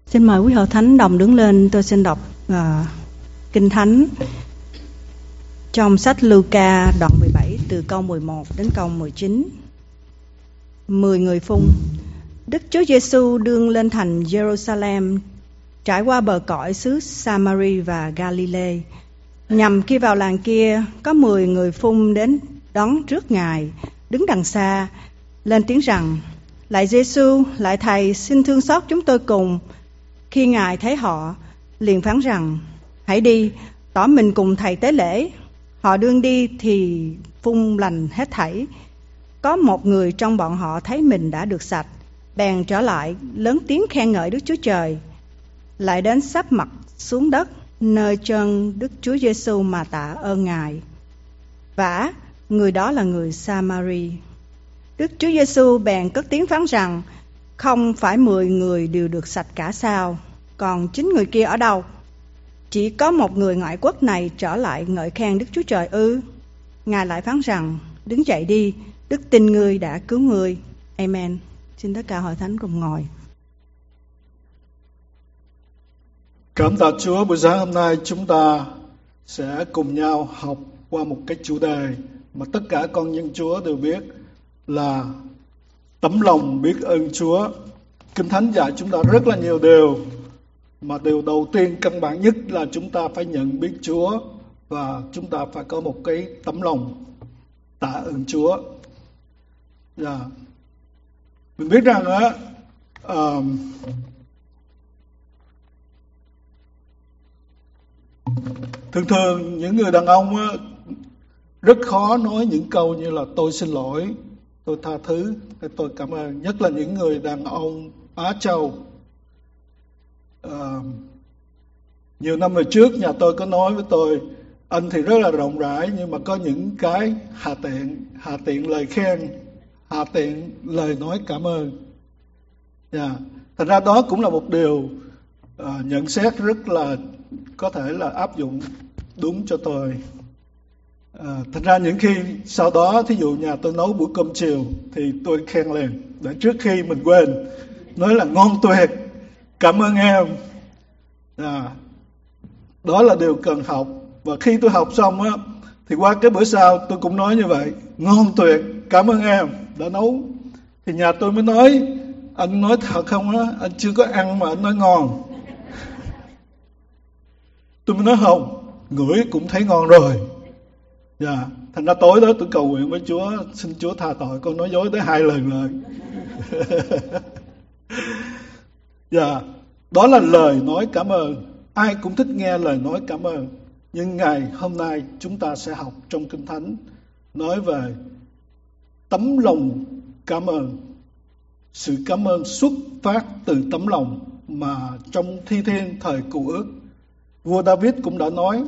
Xin mời quý hội thánh đồng đứng lên, tôi xin đọc Kinh Thánh trong sách Luca đoạn 17 từ câu 11 đến câu 19. 10 người phun. Đức Chúa Giêsu đương lên thành Jerusalem, trải qua bờ cõi xứ Samari và Galilee. Nhằm khi vào làng kia, có 10 người phun đến đón trước Ngài, đứng đằng xa, lên tiếng rằng: Lạy Giêsu, lạy Thầy, xin thương xót chúng tôi cùng. Khi Ngài thấy họ, liền phán rằng: Hãy đi, tỏ mình cùng Thầy tế lễ. Họ đương đi thì phun lành hết thảy. Có một người trong bọn họ thấy mình đã được sạch, bèn trở lại lớn tiếng khen ngợi Đức Chúa Trời. Lại đến sắp mặt xuống đất nơi chân Đức Chúa Giêsu mà tạ ơn Ngài. Vả, người đó là người Samari. Đức Chúa Giêsu bèn cất tiếng phán rằng: Không phải 10 người đều được sạch cả sao? Còn 9 người kia ở đâu? Chỉ có một người ngoại quốc này trở lại ngợi khen Đức Chúa Trời ư? Ngài lại phán rằng: Đứng dậy đi, đức tin ngươi đã cứu ngươi. Amen. Xin tất cả hội thánh cùng ngồi. Cảm tạ Chúa, buổi sáng hôm nay chúng ta sẽ cùng nhau học qua một cái chủ đề mà tất cả con dân Chúa đều biết là tấm lòng biết ơn Chúa. Kinh Thánh dạy chúng ta rất là nhiều điều, mà điều đầu tiên căn bản nhất là chúng ta phải nhận biết Chúa và chúng ta phải có một cái tấm lòng tạ ơn Chúa. Mình biết rằng thường những người đàn ông rất khó nói những câu như là tôi xin lỗi, tôi tha thứ, hay tôi cảm ơn. Nhất là những người đàn ông Á Châu. Nhiều năm về trước nhà tôi có nói với tôi: anh thì rất là rộng rãi, nhưng mà có những cái hạ tiện lời khen, hạ tiện lời nói cảm ơn. Thành ra đó cũng là một điều nhận xét rất là có thể là áp dụng đúng cho tôi. Thành ra những khi sau đó, thí dụ nhà tôi nấu bữa cơm chiều thì tôi khen liền, để trước khi mình quên, nói là ngon tuyệt, cảm ơn em. Đó là điều cần học. Và khi tôi học xong á, thì qua cái bữa sau tôi cũng nói như vậy: ngon tuyệt, cảm ơn em đã nấu. Thì nhà tôi mới nói: anh nói thật không á? Anh chưa có ăn mà anh nói ngon. Tôi mới nói: không, ngửi cũng thấy ngon rồi. Thành ra tối đó tôi cầu nguyện với Chúa, xin Chúa tha tội con nói dối tới 2 lần rồi. Đó là lời nói cảm ơn. Ai cũng thích nghe lời nói cảm ơn. Nhưng ngày hôm nay chúng ta sẽ học trong Kinh Thánh nói về tấm lòng cảm ơn. Sự cảm ơn xuất phát từ tấm lòng mà trong Thi Thiên thời Cựu Ước, vua David cũng đã nói: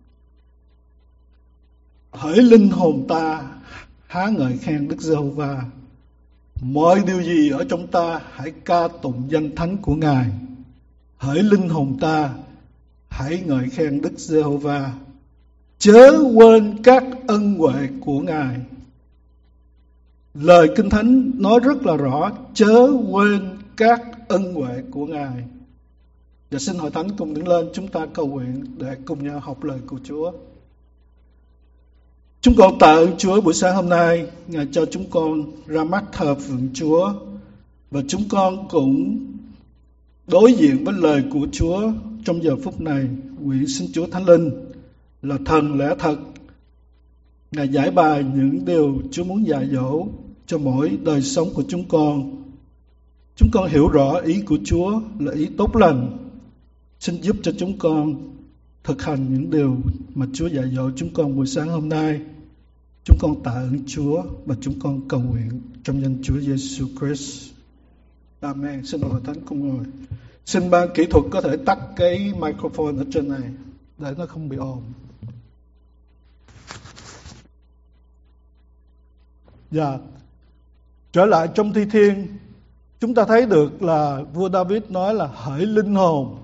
hỡi linh hồn ta há ngợi khen Đức Giê-hô-va, mọi điều gì ở trong ta hãy ca tụng danh thánh của Ngài. Hỡi linh hồn ta hãy ngợi khen Đức Giê-hô-va, chớ quên các ân huệ của Ngài. Lời Kinh Thánh nói rất là rõ: chớ quên các ân huệ của Ngài. Và xin hội thánh cùng đứng lên, chúng ta cầu nguyện để cùng nhau học lời của Chúa. Chúng con tạ ơn Chúa buổi sáng hôm nay, Ngài cho chúng con ra mắt thờ phượng Chúa, và chúng con cũng đối diện với lời của Chúa trong giờ phút này. Nguyện xin Chúa Thánh Linh là thần lẽ thật, Ngài giải bài những điều Chúa muốn dạy dỗ cho mỗi đời sống của chúng con. Chúng con hiểu rõ ý của Chúa là ý tốt lành. Xin giúp cho chúng con thực hành những điều mà Chúa dạy dỗ chúng con buổi sáng hôm nay. Chúng con tạ ơn Chúa và chúng con cầu nguyện trong danh Chúa Giêsu Christ. Amen. Xin hội thánh cùng ngồi. Xin ban kỹ thuật có thể tắt cái microphone ở trên này để nó không bị ồn. Trở lại trong Thi Thiên, chúng ta thấy được là vua David nói là hỡi linh hồn,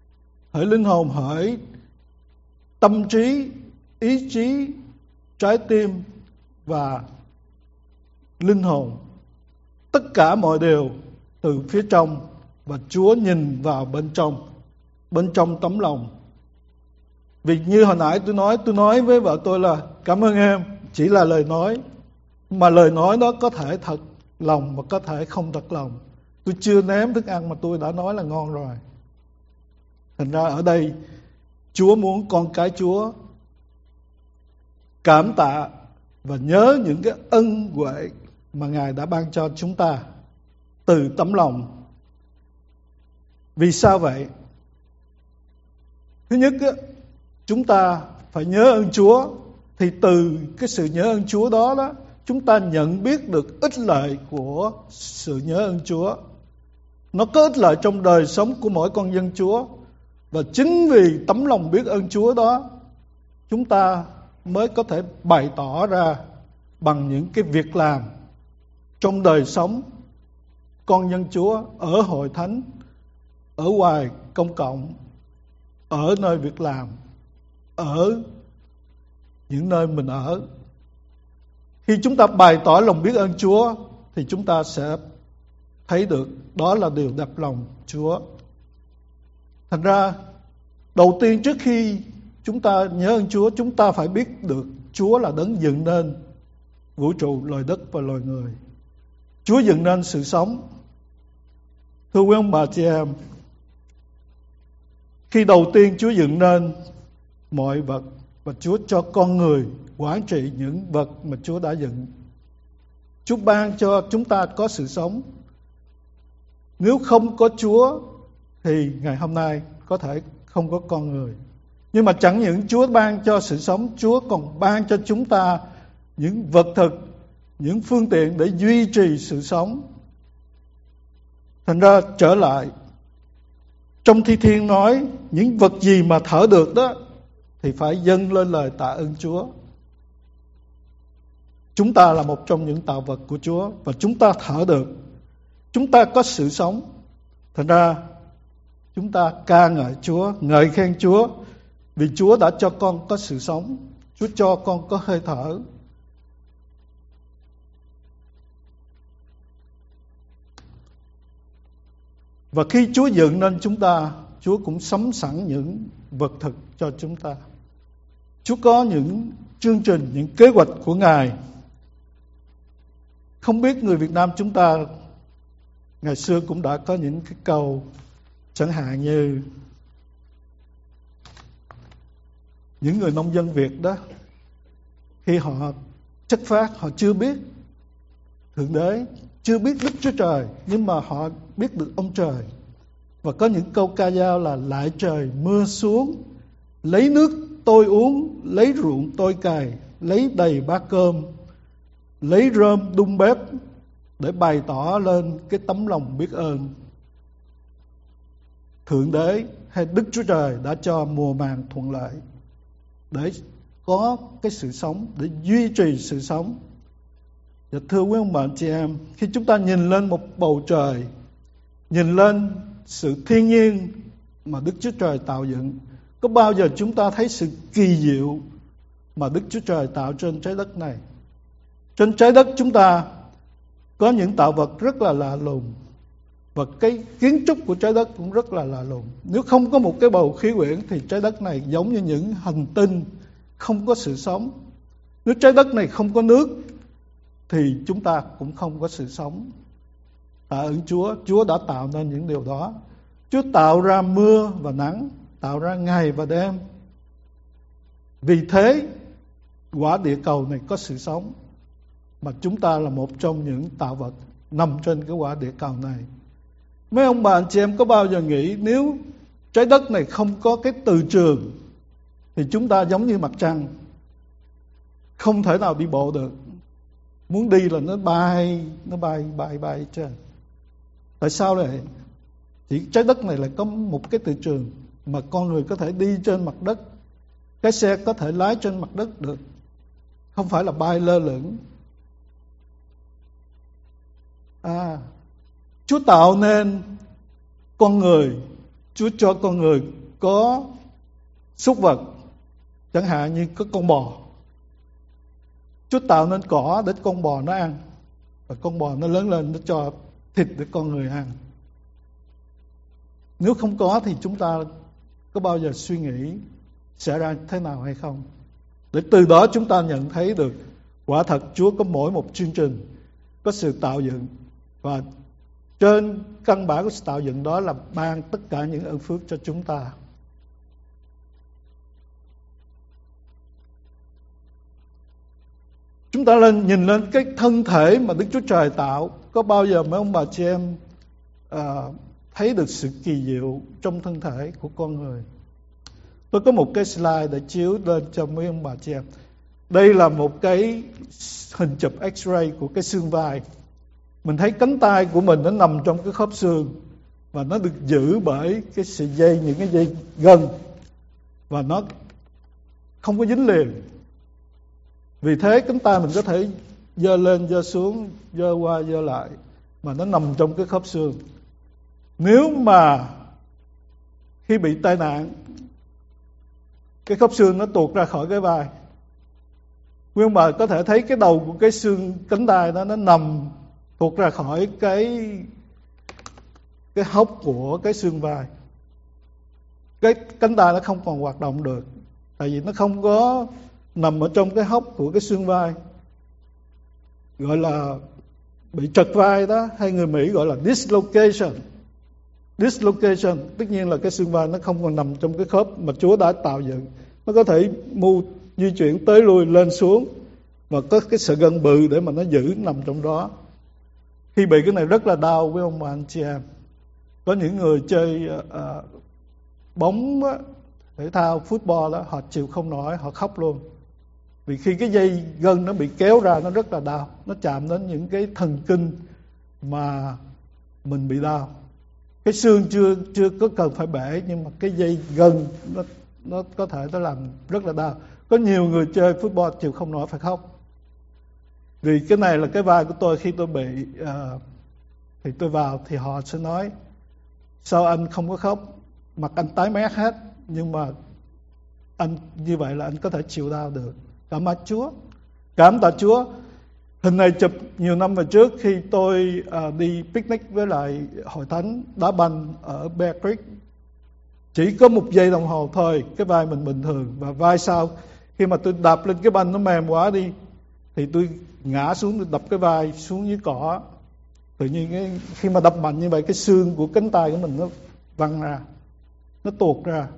hỡi tâm trí, ý chí, trái tim và linh hồn. Tất cả mọi điều từ phía trong và Chúa nhìn vào bên trong tấm lòng. Vì như hồi nãy tôi nói với vợ tôi là cảm ơn em, chỉ là lời nói, mà lời nói đó có thể thật lòng mà có thể không thật lòng. Tôi chưa nếm thức ăn mà tôi đã nói là ngon rồi. Thành ra ở đây Chúa muốn con cái Chúa cảm tạ và nhớ những cái ân huệ mà Ngài đã ban cho chúng ta từ tấm lòng. Vì sao vậy? Thứ nhất, chúng ta phải nhớ ơn Chúa. Thì từ cái sự nhớ ơn Chúa đó, chúng ta nhận biết được ích lợi của sự nhớ ơn Chúa. Nó có ích lợi trong đời sống của mỗi con dân Chúa. Và chính vì tấm lòng biết ơn Chúa đó, chúng ta mới có thể bày tỏ ra bằng những cái việc làm trong đời sống con dân Chúa, ở hội thánh, ở ngoài công cộng, ở nơi việc làm, ở những nơi mình ở. Khi chúng ta bày tỏ lòng biết ơn Chúa thì chúng ta sẽ thấy được đó là điều đẹp lòng Chúa. Thành ra đầu tiên trước khi chúng ta nhớ ơn Chúa, chúng ta phải biết được Chúa là đấng dựng nên vũ trụ, loài đất và loài người. Chúa dựng nên sự sống. Thưa quý ông bà chị em, khi đầu tiên Chúa dựng nên mọi vật và Chúa cho con người quản trị những vật mà Chúa đã dựng, Chúa ban cho chúng ta có sự sống. Nếu không có Chúa thì ngày hôm nay có thể không có con người. Nhưng mà chẳng những Chúa ban cho sự sống, Chúa còn ban cho chúng ta những vật thực, những phương tiện để duy trì sự sống. Thành ra trở lại, trong Thi Thiên nói những vật gì mà thở được đó thì phải dâng lên lời tạ ơn Chúa. Chúng ta là một trong những tạo vật của Chúa và chúng ta thở được, chúng ta có sự sống. Thành ra chúng ta ca ngợi Chúa, ngợi khen Chúa, vì Chúa đã cho con có sự sống, Chúa cho con có hơi thở. Và khi Chúa dựng nên chúng ta, Chúa cũng sắm sẵn những vật thực cho chúng ta. Chúa có những chương trình, những kế hoạch của Ngài. Không biết người Việt Nam chúng ta ngày xưa cũng đã có những cái câu chẳng hạn như những người nông dân Việt đó, khi họ chất phát, họ chưa biết Thượng Đế, chưa biết Đức Chúa Trời, nhưng mà họ biết được ông trời. Và có những câu ca dao là lại trời mưa xuống, lấy nước tôi uống, lấy ruộng tôi cày, lấy đầy bát cơm, lấy rơm đun bếp, để bày tỏ lên cái tấm lòng biết ơn Thượng Đế hay Đức Chúa Trời đã cho mùa màng thuận lợi để có cái sự sống, để duy trì sự sống. Và thưa quý ông bà anh chị em, khi chúng ta nhìn lên một bầu trời, nhìn lên sự thiên nhiên mà Đức Chúa Trời tạo dựng, có bao giờ chúng ta thấy sự kỳ diệu mà Đức Chúa Trời tạo trên trái đất này? Trên trái đất chúng ta có những tạo vật rất là lạ lùng, và cái kiến trúc của trái đất cũng rất là lạ lùng. Nếu không có một cái bầu khí quyển thì trái đất này giống như những hành tinh không có sự sống. Nếu trái đất này không có nước thì chúng ta cũng không có sự sống. Tạ ơn Chúa, Chúa đã tạo nên những điều đó. Chúa tạo ra mưa và nắng, tạo ra ngày và đêm. Vì thế quả địa cầu này có sự sống, mà chúng ta là một trong những tạo vật nằm trên cái quả địa cầu này. Mấy ông bà anh chị em có bao giờ nghĩ nếu trái đất này không có cái từ trường thì chúng ta giống như mặt trăng, không thể nào đi bộ được. Muốn đi là nó bay trên. Tại sao vậy? Chỉ trái đất này lại có một cái từ trường mà con người có thể đi trên mặt đất, cái xe có thể lái trên mặt đất được, không phải là bay lơ lửng. Chúa tạo nên con người, Chúa cho con người có súc vật, chẳng hạn như có con bò. Chúa tạo nên cỏ để con bò nó ăn, và con bò nó lớn lên nó cho thịt để con người ăn. Nếu không có thì chúng ta có bao giờ suy nghĩ sẽ ra thế nào hay không? Để từ đó chúng ta nhận thấy được quả thật Chúa có mỗi một chương trình, có sự tạo dựng, và trên căn bản của sự tạo dựng đó là ban tất cả những ơn phước cho chúng ta. Chúng ta nhìn lên cái thân thể mà Đức Chúa Trời tạo. Có bao giờ mấy ông bà chị em thấy được sự kỳ diệu trong thân thể của con người? Tôi có một cái slide để chiếu lên cho mấy ông bà chị em. Đây là một cái hình chụp X-ray của cái xương vai. Mình thấy cánh tay của mình nó nằm trong cái khớp xương, và nó được giữ bởi cái sợi dây, những cái dây gân, và nó không có dính liền. Vì thế cánh tay mình có thể giơ lên, giơ xuống, giơ qua, giơ lại, mà nó nằm trong cái khớp xương. Nếu mà khi bị tai nạn, cái khớp xương nó tuột ra khỏi cái vai, quý ông bà có thể thấy cái đầu của cái xương cánh tay đó nó nằm tuột ra khỏi cái hốc của cái xương vai. Cái cánh tay nó không còn hoạt động được, tại vì nó không có nằm ở trong cái hốc của cái xương vai, gọi là bị trật vai đó, hay người Mỹ gọi là dislocation. Dislocation tất nhiên là cái xương vai nó không còn nằm trong cái khớp mà Chúa đã tạo dựng. Nó có thể di chuyển tới lui, lên xuống, và có cái sợi gân bự để mà nó giữ nằm trong đó. Khi bị cái này rất là đau với ông bà anh chị em. Có những người chơi bóng thể thao, football đó, họ chịu không nổi, họ khóc luôn. Vì khi cái dây gân nó bị kéo ra, nó rất là đau. Nó chạm đến những cái thần kinh mà mình bị đau. Cái xương chưa có cần phải bể, nhưng mà cái dây gân nó có thể nó làm rất là đau. Có nhiều người chơi football chịu không nổi phải khóc. Vì cái này là cái vai của tôi. Khi tôi bị thì tôi vào thì họ sẽ nói: sao anh không có khóc, mặt anh tái mét hết, nhưng mà anh như vậy là anh có thể chịu đau được. Cảm ơn Chúa, cảm tạ Chúa. Hình này chụp nhiều năm về trước khi tôi đi picnic với lại hội thánh đá banh ở Bear Creek. Chỉ có 1 giây đồng hồ thôi, cái vai mình bình thường, và vai sau khi mà tôi đạp lên cái banh nó mềm quá đi, thì tôi ngã xuống, tôi đập cái vai xuống dưới cỏ. Tự nhiên khi mà đập mạnh như vậy, cái xương của cánh tay của mình nó văng ra, nó tuột ra,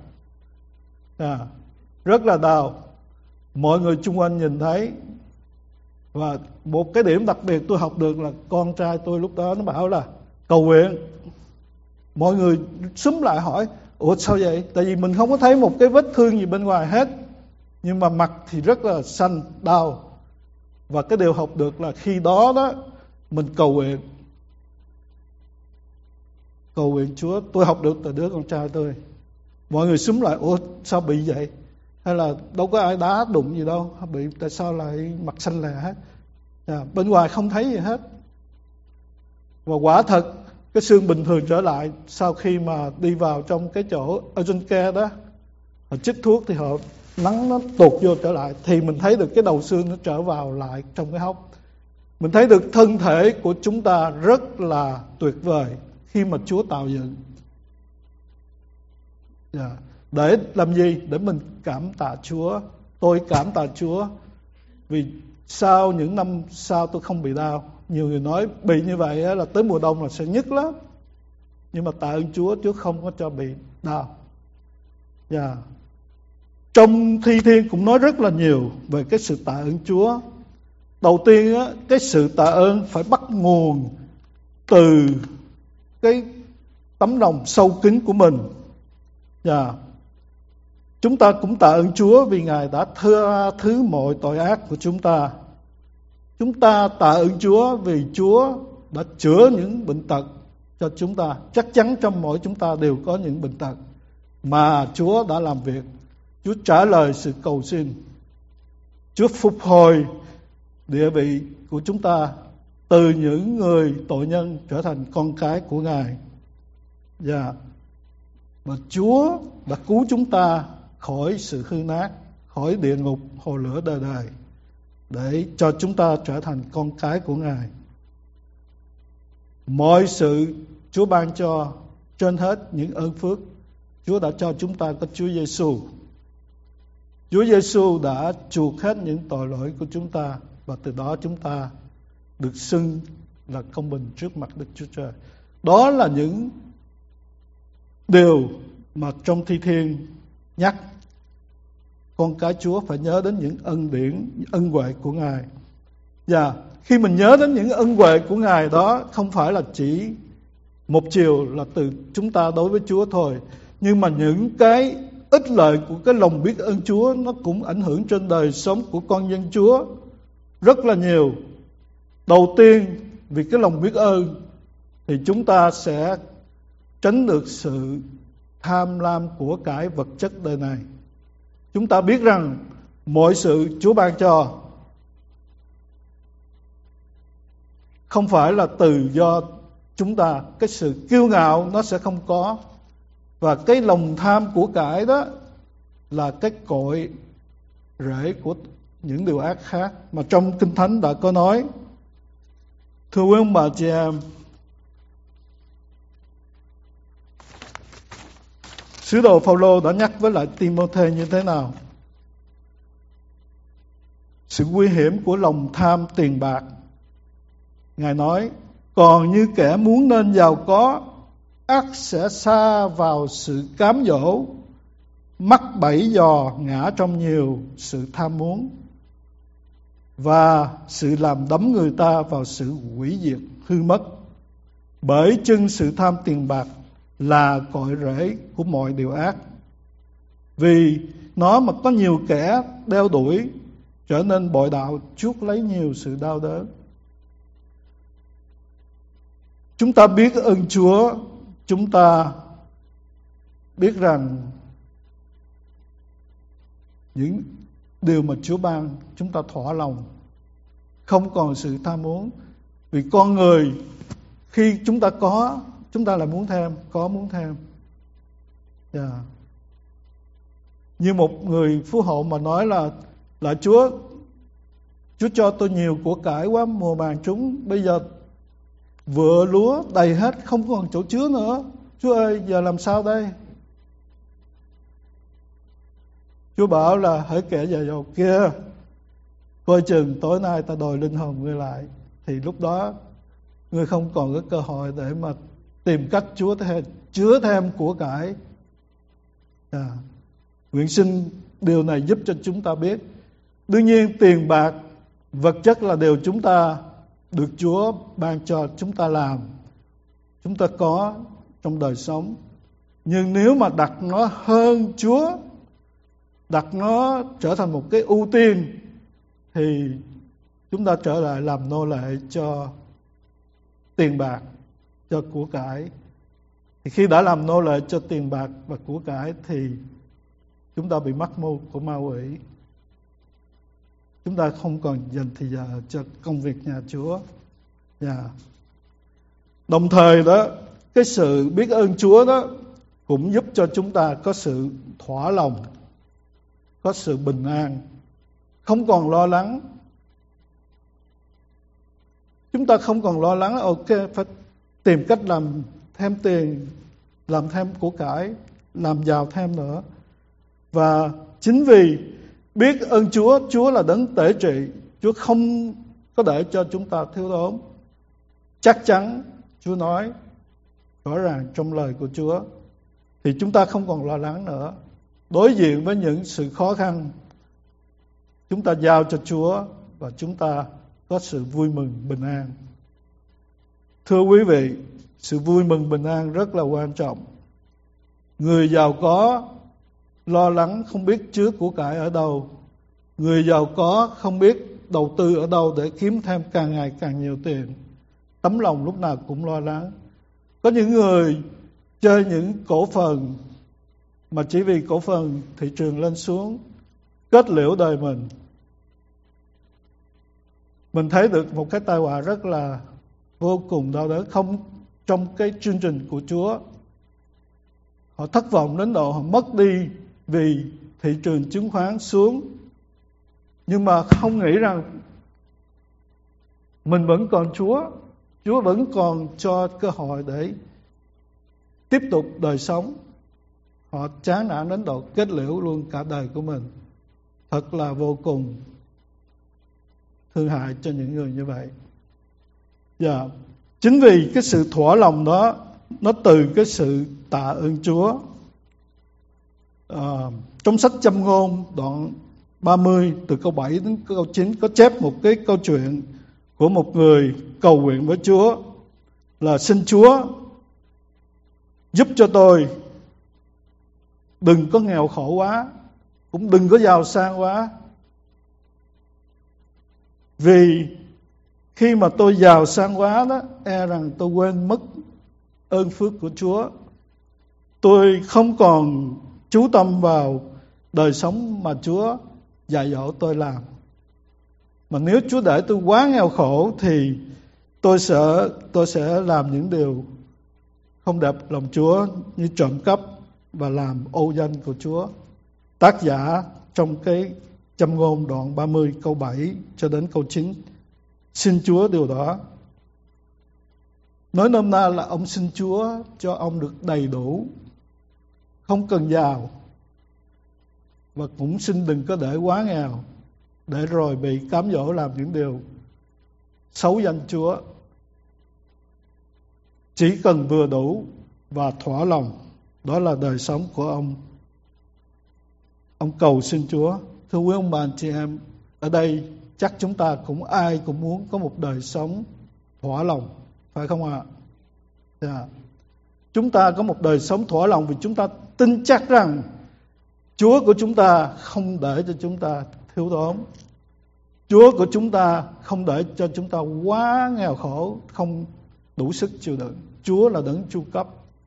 rất là đau. Mọi người chung quanh nhìn thấy. Và một cái điểm đặc biệt tôi học được là con trai tôi lúc đó nó bảo là cầu nguyện. Mọi người xúm lại hỏi: ủa sao vậy? Tại vì mình không có thấy một cái vết thương gì bên ngoài hết, nhưng mà mặt thì rất là xanh, đau. Và cái điều học được là khi đó đó mình cầu nguyện Chúa. Tôi học được từ đứa con trai tôi. Mọi người xúm lại: ủa sao bị vậy? Hay là đâu có ai đá đụng gì đâu, bị tại sao lại mặt xanh lè hết? Bên ngoài không thấy gì hết. Và quả thật cái xương bình thường trở lại sau khi mà đi vào trong cái chỗ urgent care đó, họ chích thuốc thì họ nắng nó tụt vô trở lại, thì mình thấy được cái đầu xương nó trở vào lại trong cái hốc. Mình thấy được thân thể của chúng ta rất là tuyệt vời khi mà Chúa tạo dựng. Để làm gì? Để mình cảm tạ Chúa. Tôi cảm tạ Chúa vì sau những năm sau tôi không bị đau. Nhiều người nói bị như vậy là tới mùa đông là sẽ nhức lắm, nhưng mà tạ ơn Chúa, Chúa không có cho bị đau. Trong Thi Thiên cũng nói rất là nhiều về cái sự tạ ơn Chúa. Đầu tiên á, cái sự tạ ơn phải bắt nguồn từ cái tấm lòng sâu kín của mình. Chúng ta cũng tạ ơn Chúa vì Ngài đã tha thứ mọi tội ác của chúng ta. Chúng ta tạ ơn Chúa vì Chúa đã chữa những bệnh tật cho chúng ta. Chắc chắn trong mỗi chúng ta đều có những bệnh tật mà Chúa đã làm việc. Chúa trả lời sự cầu xin. Chúa phục hồi địa vị của chúng ta từ những người tội nhân trở thành con cái của Ngài. Và Chúa đã cứu chúng ta khỏi sự hư nát, khỏi địa ngục hồ lửa đời đời, để cho chúng ta trở thành con cái của Ngài. Mọi sự Chúa ban cho trên hết những ơn phước Chúa đã cho chúng ta có Chúa Giêsu. Chúa Giêsu đã chuộc hết những tội lỗi của chúng ta, và từ đó chúng ta được xưng là công bình trước mặt Đức Chúa Trời. Đó là những điều mà trong Thi Thiên nhắc con cái Chúa phải nhớ đến những ân điển, ân huệ của Ngài. Và khi mình nhớ đến những ân huệ của Ngài đó, không phải là chỉ một chiều là từ chúng ta đối với Chúa thôi, nhưng mà những cái ích lợi của cái lòng biết ơn Chúa nó cũng ảnh hưởng trên đời sống của con dân Chúa rất là nhiều. Đầu tiên, vì cái lòng biết ơn thì chúng ta sẽ tránh được sự tham lam của cải vật chất đời này. Chúng ta biết rằng mọi sự Chúa ban cho không phải là từ do chúng ta. Cái sự kiêu ngạo nó sẽ không có. Và cái lòng tham của cải đó là cái cội rễ của những điều ác khác mà trong Kinh Thánh đã có nói. Thưa quý ông bà chị em, sứ đồ Phaolô đã nhắc với lại Timôthê như thế nào? Sự nguy hiểm của lòng tham tiền bạc. Ngài nói, còn như kẻ muốn nên giàu có, ắt sẽ sa vào sự cám dỗ, mắc bẫy dò ngã trong nhiều sự tham muốn, và sự làm đắm người ta vào sự hủy diệt hư mất. Bởi chưng sự tham tiền bạc là cội rễ của mọi điều ác. Vì nó mà có nhiều kẻ đeo đuổi, trở nên bội đạo, chuốc lấy nhiều sự đau đớn. Chúng ta biết ơn Chúa, chúng ta biết rằng những điều mà Chúa ban chúng ta thỏa lòng, không còn sự tham muốn. Vì con người khi chúng ta có, chúng ta lại muốn thêm, có muốn thêm. Như một người phú hộ mà nói là Chúa cho tôi nhiều của cải quá, mùa màng trúng, bây giờ vựa lúa đầy hết, không còn chỗ chứa nữa. Chúa ơi, giờ làm sao đây? Chúa bảo là hỡi kẻ giàu giàu kia, coi chừng tối nay ta đòi linh hồn ngươi lại. Thì lúc đó ngươi không còn có cơ hội để mà tìm cách chứa thêm của cải. Nguyện xin điều này giúp cho chúng ta biết. Đương nhiên tiền bạc, vật chất là điều chúng ta được Chúa ban cho chúng ta làm, chúng ta có trong đời sống. Nhưng nếu mà đặt nó hơn Chúa, đặt nó trở thành một cái ưu tiên, thì chúng ta trở lại làm nô lệ cho tiền bạc, cho của cải. Thì khi đã làm nô lệ cho tiền bạc và của cải thì chúng ta bị mắc mưu của ma quỷ. Chúng ta không còn dành thời giờ cho công việc nhà Chúa. Đồng thời đó, cái sự biết ơn Chúa đó cũng giúp cho chúng ta có sự thỏa lòng, có sự bình an, không còn lo lắng. Chúng ta không còn lo lắng, ok, phải tìm cách làm thêm tiền, làm thêm của cải, làm giàu thêm nữa. Và chính vì biết ơn Chúa, Chúa là đấng tể trị, Chúa không có để cho chúng ta thiếu thốn. Chắc chắn Chúa nói rõ ràng trong lời của Chúa, thì chúng ta không còn lo lắng nữa. Đối diện với những sự khó khăn, chúng ta giao cho Chúa và chúng ta có sự vui mừng bình an. Thưa quý vị, sự vui mừng bình an rất là quan trọng. Người giàu có lo lắng không biết chứa của cải ở đâu. Người giàu có không biết đầu tư ở đâu để kiếm thêm càng ngày càng nhiều tiền. Tấm lòng lúc nào cũng lo lắng. Có những người chơi những cổ phần mà chỉ vì cổ phần thị trường lên xuống, kết liễu đời mình. Mình thấy được một cái tai họa rất là vô cùng đau đớn không trong cái chương trình của Chúa. Họ thất vọng đến độ họ mất đi vì thị trường chứng khoán xuống. Nhưng mà không nghĩ rằng mình vẫn còn Chúa. Chúa vẫn còn cho cơ hội để tiếp tục đời sống. Họ chán nản đến độ kết liễu luôn cả đời của mình. Thật là vô cùng thương hại cho những người như vậy. Chính vì cái sự thỏa lòng đó, nó từ cái sự tạ ơn Chúa. Trong sách Châm Ngôn đoạn 30 từ câu 7 đến câu 9 có chép một cái câu chuyện của một người cầu nguyện với Chúa là: xin Chúa giúp cho tôi đừng có nghèo khổ quá, cũng đừng có giàu sang quá. Vì khi mà tôi giàu sang quá đó, e rằng tôi quên mất ơn phước của Chúa. Tôi không còn chú tâm vào đời sống mà Chúa dạy dỗ tôi làm. Mà nếu Chúa để tôi quá nghèo khổ thì tôi sẽ làm những điều không đẹp lòng Chúa, như trộm cắp và làm ô danh của Chúa. Tác giả trong cái Châm Ngôn đoạn 30 câu 7 cho đến câu 9 xin Chúa điều đó. Nói nôm na là ông xin Chúa cho ông được đầy đủ, không cần giàu, và cũng xin đừng có để quá nghèo, để rồi bị cám dỗ làm những điều xấu danh Chúa. Chỉ cần vừa đủ và thỏa lòng, đó là đời sống của ông. Ông cầu xin Chúa. Thưa quý ông bà anh chị em, ở đây chắc chúng ta ai cũng muốn có một đời sống thỏa lòng, phải không ạ? Chúng ta có một đời sống thỏa lòng vì chúng ta tin chắc rằng Chúa của chúng ta không để cho chúng ta thiếu thốn. Chúa của chúng ta không để cho chúng ta quá nghèo khổ, không đủ sức chịu đựng. Chúa là đấng chu cấp.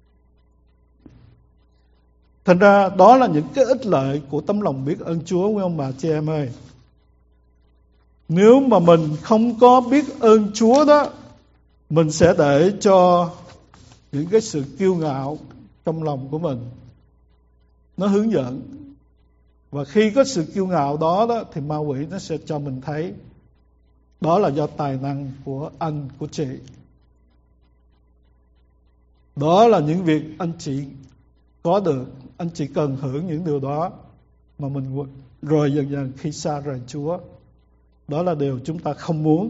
Thành ra đó là những cái ích lợi của tấm lòng biết ơn Chúa, quý ông bà chị em ơi. Nếu mà mình không có biết ơn Chúa đó, mình sẽ để cho những cái sự kiêu ngạo trong lòng của mình nó hướng dẫn. Và khi có sự kiêu ngạo đó thì ma quỷ nó sẽ cho mình thấy đó là do tài năng của anh, của chị. Đó là những việc anh chị có được, anh chị cần hưởng những điều đó mà mình rồi dần dần khi xa rời Chúa. Đó là điều chúng ta không muốn.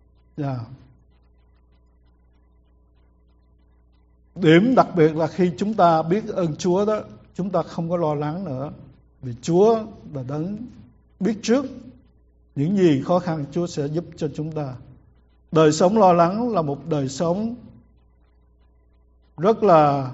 Điểm đặc biệt là khi chúng ta biết ơn Chúa đó, chúng ta không có lo lắng nữa. Vì Chúa là đấng biết trước những gì khó khăn, Chúa sẽ giúp cho chúng ta. Đời sống lo lắng là một đời sống rất là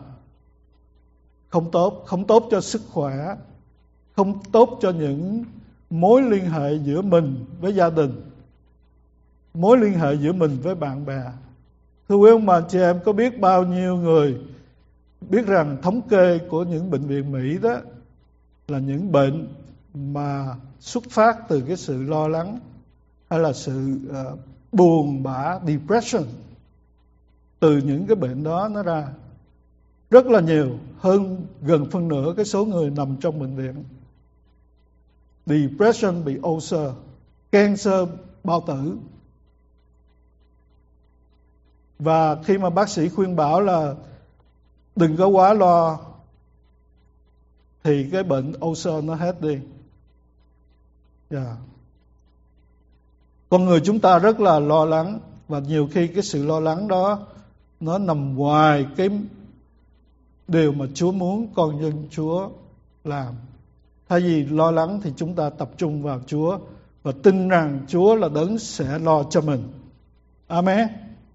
không tốt cho sức khỏe, không tốt cho những mối liên hệ giữa mình với gia đình, mối liên hệ giữa mình với bạn bè. Thưa quý ông bà chị em, có biết bao nhiêu người biết rằng thống kê của những bệnh viện Mỹ đó là những bệnh mà xuất phát từ cái sự lo lắng hay là sự buồn bã, depression. Từ những cái bệnh đó nó ra rất là nhiều, hơn gần phân nửa cái số người nằm trong bệnh viện. Depression bị ulcer, cancer bao tử. Và khi mà bác sĩ khuyên bảo là đừng có quá lo thì cái bệnh ulcer nó hết đi. Con người chúng ta rất là lo lắng, và nhiều khi cái sự lo lắng đó nó nằm ngoài cái điều mà Chúa muốn con dân Chúa làm. Thay vì lo lắng thì chúng ta tập trung vào Chúa và tin rằng Chúa là đấng sẽ lo cho mình. Amen.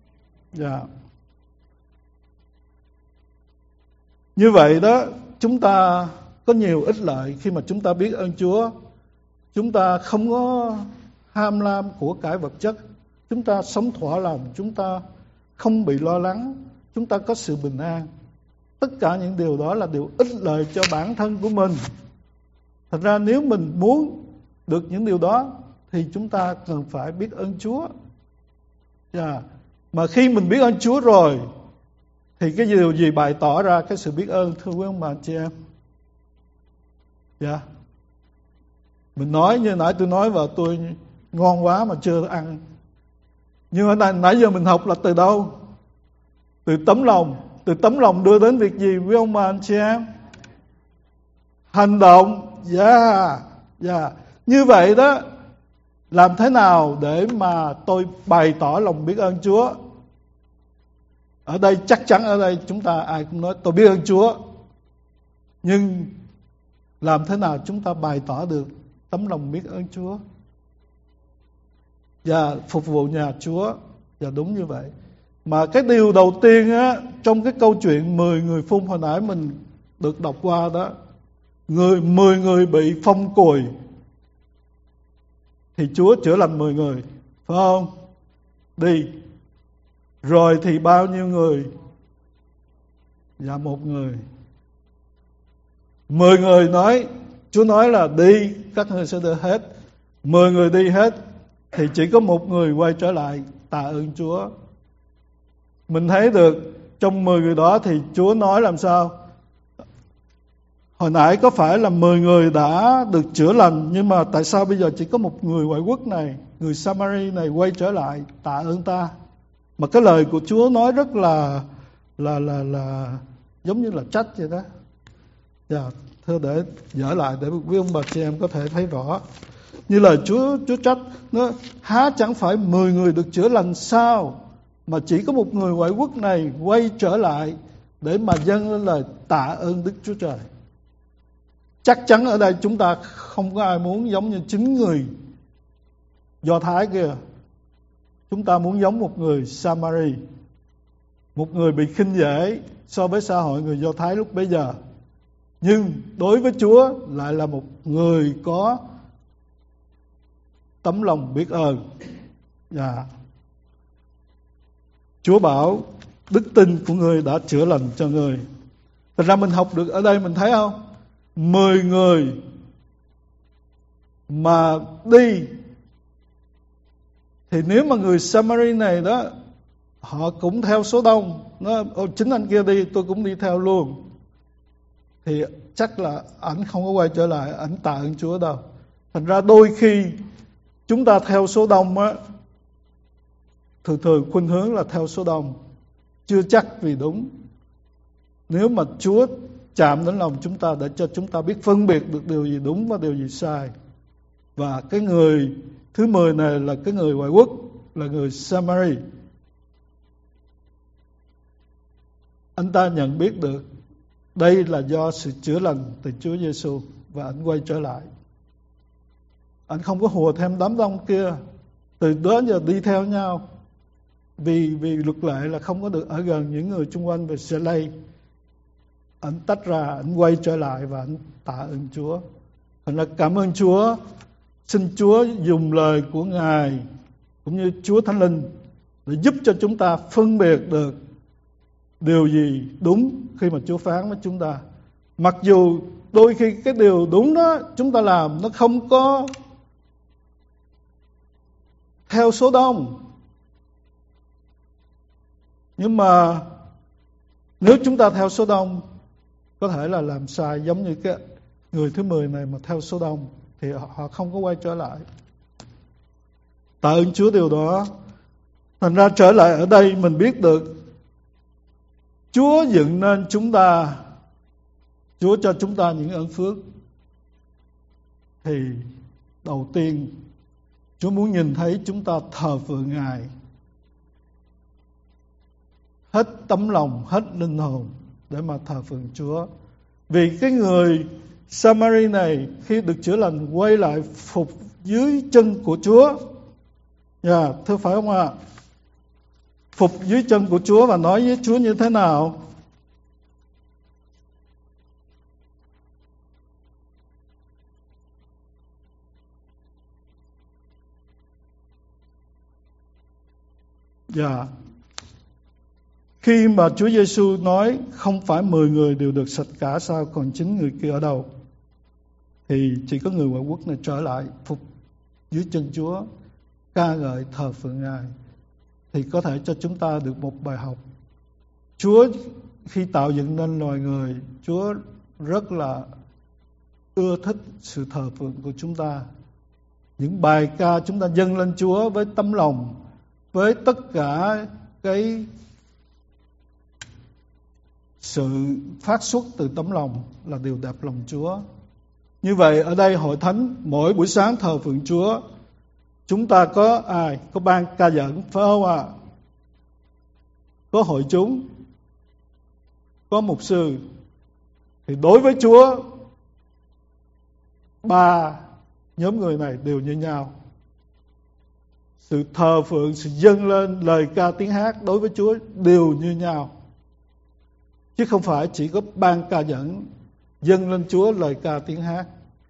Như vậy đó, chúng ta có nhiều ích lợi khi mà chúng ta biết ơn Chúa. Chúng ta không có ham lam của cải vật chất, chúng ta sống thỏa lòng, chúng ta không bị lo lắng, chúng ta có sự bình an. Tất cả những điều đó là điều ích lợi cho bản thân của mình. Thật ra nếu mình muốn được những điều đó thì chúng ta cần phải biết ơn Chúa. Mà khi mình biết ơn Chúa rồi thì cái điều gì bày tỏ ra cái sự biết ơn, thưa quý ông bà chị em? Mình nói như nãy tôi nói và tôi ngon quá mà chưa ăn. Nhưng mà nãy giờ mình học là từ đâu? Từ tấm lòng. Từ tấm lòng đưa đến việc gì quý ông bà anh chị em? Hành động. Như vậy đó, làm thế nào để mà tôi bày tỏ lòng biết ơn Chúa? Ở đây chắc chắn ở đây chúng ta ai cũng nói tôi biết ơn Chúa. Nhưng làm thế nào chúng ta bày tỏ được tấm lòng biết ơn Chúa và phục vụ nhà Chúa? Và đúng như vậy. Mà cái điều đầu tiên á, trong cái câu chuyện 10 người phun hồi nãy mình được đọc qua đó, 10 người bị phong cùi thì Chúa chữa lành 10 người, phải không? Đi. Rồi thì bao nhiêu người? Dạ 1 người. 10 người nói, Chúa nói là đi, các ngươi sẽ được hết. 10 người đi hết thì chỉ có 1 người quay trở lại tạ ơn Chúa. Mình thấy được trong 10 người đó thì Chúa nói làm sao? Hồi nãy có phải là 10 người đã được chữa lành, nhưng mà tại sao bây giờ chỉ có 1 người ngoại quốc này, người Samari này quay trở lại tạ ơn ta? Mà cái lời của Chúa nói rất là giống như là trách vậy đó. Thưa để dở lại để quý ông bà chị em có thể thấy rõ. Như lời Chúa trách nó, há chẳng phải 10 người được chữa lành sao, mà chỉ có 1 người ngoại quốc này quay trở lại để mà dâng lên lời tạ ơn Đức Chúa Trời. Chắc chắn ở đây chúng ta không có ai muốn giống như 9 người Do Thái kia. Chúng ta muốn giống 1 người Samari, 1 người bị khinh dễ so với xã hội người Do Thái lúc bấy giờ. Nhưng đối với Chúa lại là 1 người có tấm lòng biết ơn. Chúa bảo đức tin của ngươi đã chữa lành cho ngươi. Thật ra mình học được ở đây mình thấy không? 10 người mà đi thì nếu mà người Samari này đó, họ cũng theo số đông, nó chính anh kia đi tôi cũng đi theo luôn, thì chắc là ảnh không có quay trở lại, ảnh tạ ơn Chúa đâu. Thành ra đôi khi chúng ta theo số đông á, thường khuynh hướng là theo số đông, chưa chắc vì đúng. Nếu mà Chúa chạm đến lòng chúng ta để cho chúng ta biết phân biệt được điều gì đúng và điều gì sai. Và cái người thứ 10 này là cái người ngoại quốc, là người Samari. Anh ta nhận biết được đây là do sự chữa lành từ Chúa Giêsu và anh quay trở lại. Anh không có hùa thêm đám đông kia, từ đó giờ đi theo nhau. Vì luật lệ là không có được ở gần những người xung quanh về sẽ lây. Anh tách ra, anh quay trở lại và anh tạ ơn Chúa. Thành ra cảm ơn Chúa. Xin Chúa dùng lời của Ngài cũng như Chúa Thánh Linh để giúp cho chúng ta phân biệt được điều gì đúng khi mà Chúa phán với chúng ta. Mặc dù đôi khi cái điều đúng đó chúng ta làm nó không có theo số đông, nhưng mà nếu chúng ta theo số đông có thể là làm sai, giống như cái người thứ 10 này mà theo số đông thì họ không có quay trở lại. Tạ ơn Chúa điều đó. Thành ra trở lại ở đây mình biết được Chúa dựng nên chúng ta, Chúa cho chúng ta những ơn phước. Thì đầu tiên Chúa muốn nhìn thấy chúng ta thờ phượng Ngài hết tấm lòng, hết linh hồn để mà thờ phượng Chúa. Vì cái người Samari này khi được chữa lành quay lại phục dưới chân của Chúa. Thưa phải không ạ? Phục dưới chân của Chúa và nói với Chúa như thế nào? Khi mà Chúa Giêsu nói không phải 10 người đều được sạch cả sao, còn 9 người kia ở đâu? Thì chỉ có người ngoại quốc này trở lại phục dưới chân Chúa, ca ngợi thờ phượng Ngài. Thì có thể cho chúng ta được một bài học. Chúa khi tạo dựng nên loài người, Chúa rất là ưa thích sự thờ phượng của chúng ta. Những bài ca chúng ta dâng lên Chúa với tấm lòng, với tất cả cái sự phát xuất từ tấm lòng là điều đẹp lòng Chúa. Như vậy ở đây hội thánh mỗi buổi sáng thờ phượng Chúa, chúng ta có ai? Có ban ca dẫn, phải không ạ? Có hội chúng, có mục sư. Thì đối với Chúa, ba nhóm người này đều như nhau. Sự thờ phượng, sự dâng lên lời ca tiếng hát đối với Chúa đều như nhau. Chứ không phải chỉ có ban ca dẫn dâng lên Chúa lời ca tiếng hát.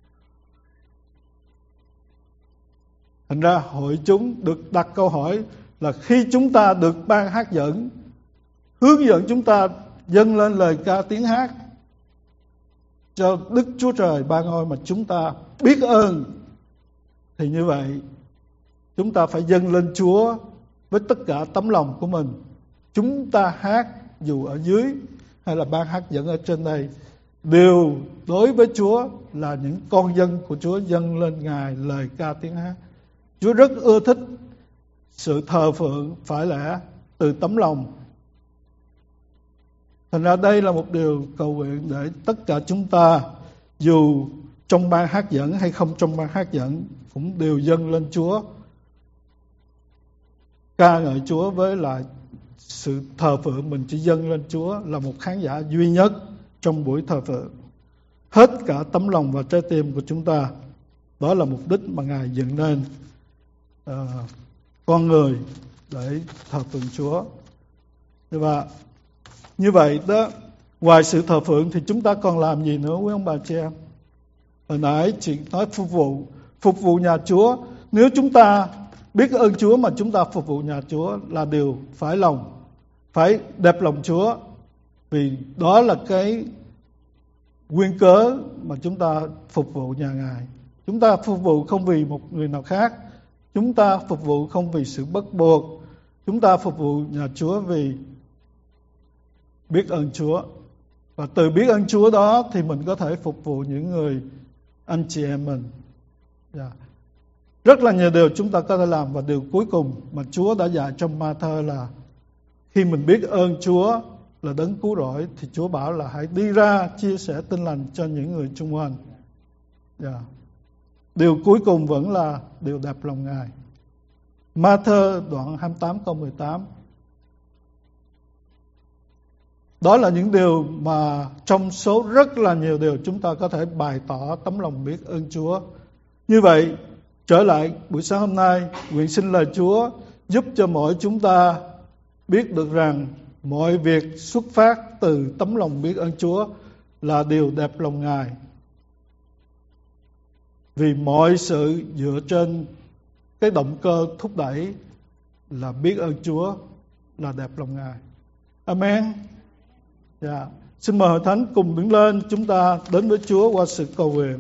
Thành ra hội chúng được đặt câu hỏi là khi chúng ta được ban hát dẫn, hướng dẫn chúng ta dâng lên lời ca tiếng hát cho Đức Chúa Trời ban ơn mà chúng ta biết ơn, thì như vậy chúng ta phải dâng lên Chúa với tất cả tấm lòng của mình. Chúng ta hát dù ở dưới hay là ban hát dẫn ở trên đây, đều đối với Chúa là những con dân của Chúa dâng lên Ngài lời ca tiếng hát. Chúa rất ưa thích sự thờ phượng phải lẽ từ tấm lòng. Thành ra đây là một điều cầu nguyện để tất cả chúng ta, dù trong ban hát dẫn hay không trong ban hát dẫn, cũng đều dâng lên Chúa, ca ngợi Chúa với lại sự thờ phượng. Mình chỉ dâng lên Chúa là một khán giả duy nhất trong buổi thờ phượng, hết cả tấm lòng và trái tim của chúng ta. Đó là mục đích mà Ngài dựng nên con người để thờ phượng Chúa. Và như vậy đó, ngoài sự thờ phượng thì chúng ta còn làm gì nữa quý ông bà chị em? Hồi nãy chị nói phục vụ nhà Chúa. Nếu chúng ta biết ơn Chúa mà chúng ta phục vụ nhà Chúa là điều phải lòng, phải đẹp lòng Chúa, vì đó là cái nguyên cớ mà chúng ta phục vụ nhà Ngài. Chúng ta phục vụ không vì một người nào khác, chúng ta phục vụ không vì sự bắt buộc, chúng ta phục vụ nhà Chúa vì biết ơn Chúa. Và từ biết ơn Chúa đó thì mình có thể phục vụ những người anh chị em mình. Rất là nhiều điều chúng ta có thể làm. Và điều cuối cùng mà Chúa đã dạy trong Ma-thơ là khi mình biết ơn Chúa là đấng cứu rỗi, thì Chúa bảo là hãy đi ra chia sẻ tin lành cho những người xung quanh. Điều cuối cùng vẫn là điều đẹp lòng Ngài. Ma-thơ đoạn 28 câu 18. Đó là những điều mà trong số rất là nhiều điều chúng ta có thể bày tỏ tấm lòng biết ơn Chúa. Như vậy, trở lại buổi sáng hôm nay, nguyện xin lời Chúa giúp cho mỗi chúng ta biết được rằng mọi việc xuất phát từ tấm lòng biết ơn Chúa là điều đẹp lòng Ngài. Vì mọi sự dựa trên cái động cơ thúc đẩy là biết ơn Chúa, là đẹp lòng Ngài. Amen. Xin mời hội thánh cùng đứng lên, chúng ta đến với Chúa qua sự cầu nguyện.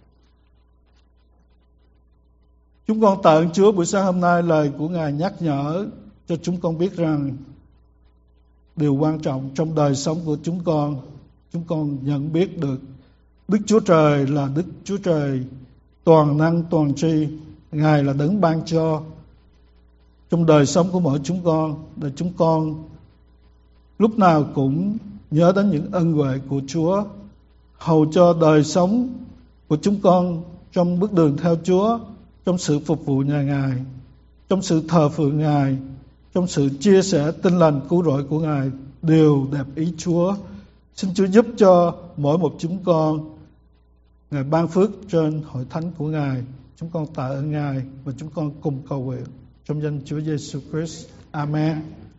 Chúng con tạ ơn Chúa buổi sáng hôm nay, lời của Ngài nhắc nhở cho chúng con biết rằng điều quan trọng trong đời sống của chúng con nhận biết được Đức Chúa Trời là Đức Chúa Trời toàn năng toàn tri. Ngài là đấng ban cho trong đời sống của mỗi chúng con, để chúng con lúc nào cũng nhớ đến những ân huệ của Chúa, hầu cho đời sống của chúng con trong bước đường theo Chúa, trong sự phục vụ nhà Ngài, trong sự thờ phượng Ngài, trong sự chia sẻ tin lành cứu rỗi của Ngài đều đẹp ý Chúa. Xin Chúa giúp cho mỗi một chúng con, Ngài ban phước trên hội thánh của Ngài. Chúng con tạ ơn Ngài và chúng con cùng cầu nguyện trong danh Chúa Giêsu Christ. Amen.